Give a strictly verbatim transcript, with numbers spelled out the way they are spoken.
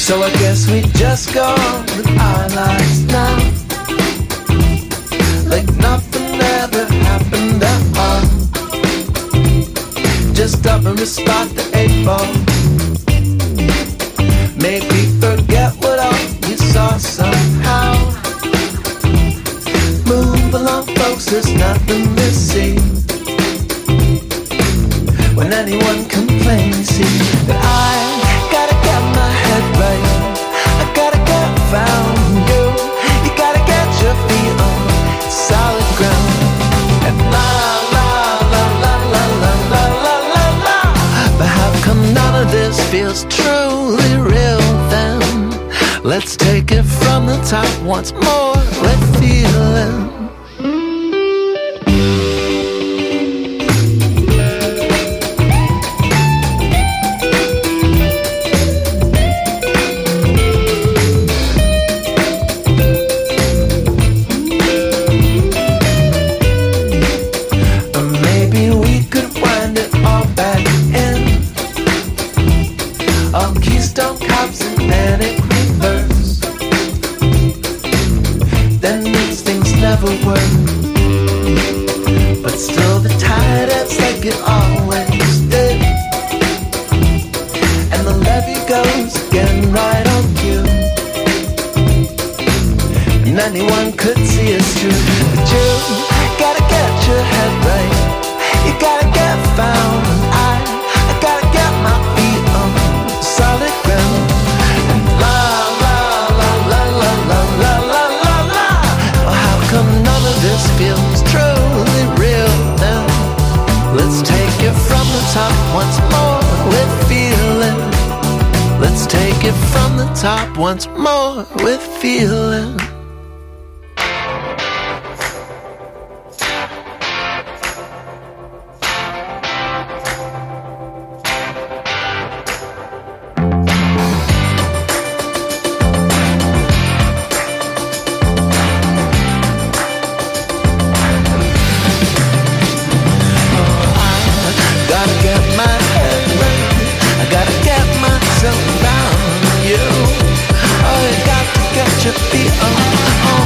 So I guess we just go on with our lives now, like nothing ever happened at all. Just up and spot the eight ball. Maybe forget what all you saw somehow. Move along, folks, there's nothing to see. When anyone complains, see that I gotta get my head right. I gotta get found you. You gotta get your feet on solid ground. And la la la la la la la la la la. But how come none of this feels truly real then? Let's take it from the top once more. Let's feel it. But still the tide ebbs like it always did, and the levee goes again right on cue. And anyone could see us through, but you gotta get your head right. You gotta get found, and I, I gotta get my feet on solid ground. And la la la la la la la la la la. Oh, how come none of this feels truly real now? Let's take it from the top once more with feeling. Let's take it from the top once more with feeling. Your feet on, on